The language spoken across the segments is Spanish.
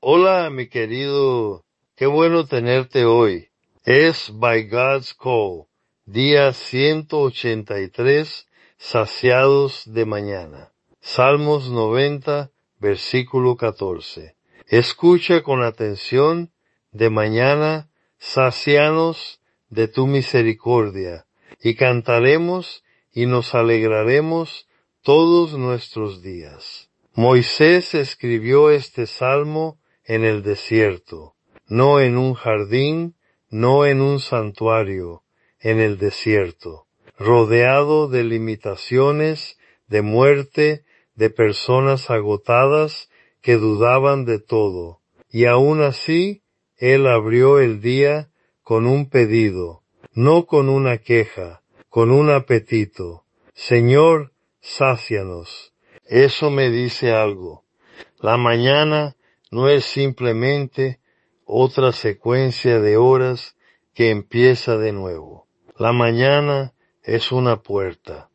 Hola, mi querido, qué bueno tenerte hoy. Es By God's Call, día 183, saciados de mañana. Salmos 90, versículo 14. Escucha con atención, de mañana, sácianos de tu misericordia, y cantaremos y nos alegraremos todos nuestros días. Moisés escribió este salmo en el desierto, no en un jardín, no en un santuario, en el desierto, rodeado de limitaciones, de muerte, de personas agotadas que dudaban de todo. Y aún así, él abrió el día con un pedido, no con una queja, con un apetito. Señor, sácianos. Eso me dice algo. La mañana no es simplemente otra secuencia de horas que empieza de nuevo. La mañana es una puerta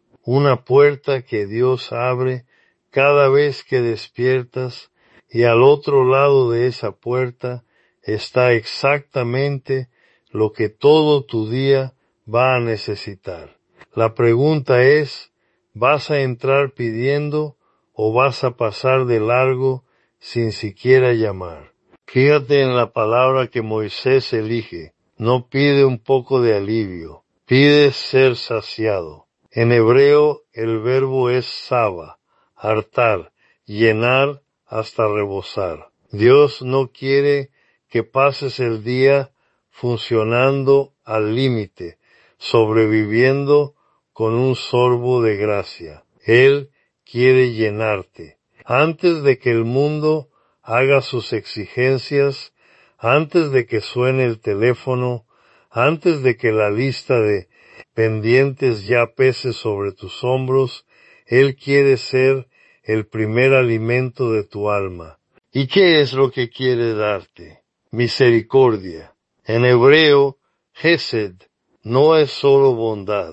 que Dios abre cada vez que despiertas, y al otro lado de esa puerta está exactamente lo que todo tu día va a necesitar. La pregunta es, ¿vas a entrar pidiendo o vas a pasar de largo sin siquiera llamar? Fíjate en la palabra que Moisés elige. No pide un poco de alivio, pide ser saciado. En hebreo el verbo es saba, hartar, llenar hasta rebosar. Dios no quiere que pases el día funcionando al límite, sobreviviendo con un sorbo de gracia. Él quiere llenarte. Antes de que el mundo haga sus exigencias, antes de que suene el teléfono, antes de que la lista de pendientes ya pese sobre tus hombros, Él quiere ser el primer alimento de tu alma. ¿Y qué es lo que quiere darte? Misericordia. En hebreo, Hesed no es solo bondad,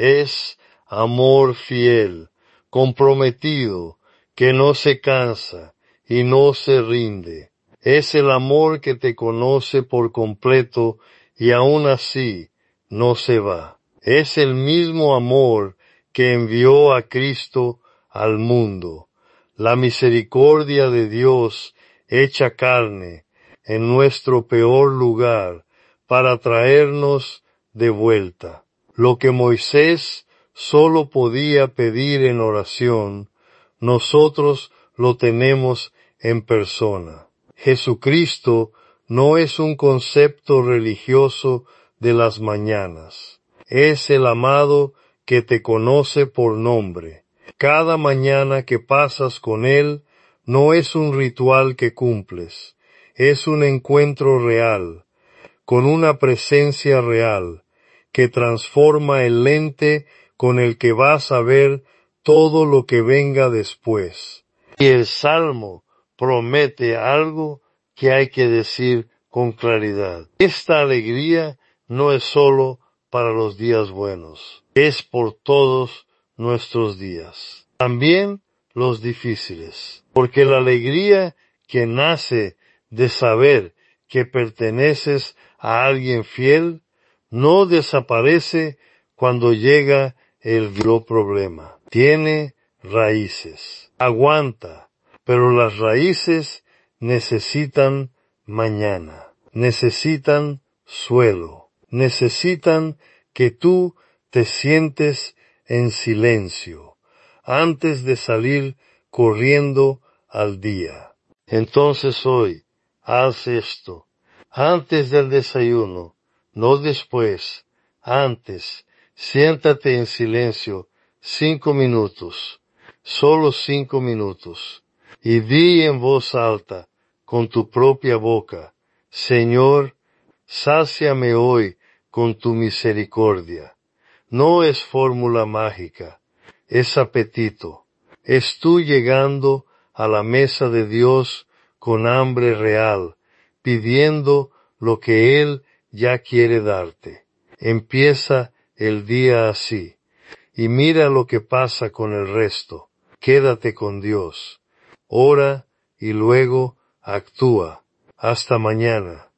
es amor fiel, comprometido, que no se cansa y no se rinde. Es el amor que te conoce por completo y aún así no se va. Es el mismo amor que envió a Cristo al mundo. La misericordia de Dios hecha carne en nuestro peor lugar para traernos de vuelta. Lo que Moisés solo podía pedir en oración, nosotros lo tenemos en persona. Jesucristo no es un concepto religioso de las mañanas. Es el amado que te conoce por nombre. Cada mañana que pasas con Él no es un ritual que cumples, es un encuentro real, con una presencia real, que transforma el lente con el que vas a ver todo lo que venga después. Y el Salmo promete algo que hay que decir con claridad. Esta alegría no es solo para los días buenos, es por todos nuestros días. También los difíciles, porque la alegría que nace de saber que perteneces a alguien fiel no desaparece cuando llega el gran problema. Tiene raíces. Aguanta, pero las raíces necesitan mañana. Necesitan suelo. Necesitan que tú te sientes en silencio antes de salir corriendo al día. Entonces hoy, haz esto. Antes del desayuno, no después, antes, siéntate en silencio 5 minutos, solo 5 minutos, y di en voz alta, con tu propia boca, Señor, sáciame hoy con tu misericordia. No es fórmula mágica, es apetito. Es tú llegando a la mesa de Dios con hambre real, pidiendo lo que Él ya quiere darte. Empieza el día así, y mira lo que pasa con el resto. Quédate con Dios. Ora y luego actúa. Hasta mañana.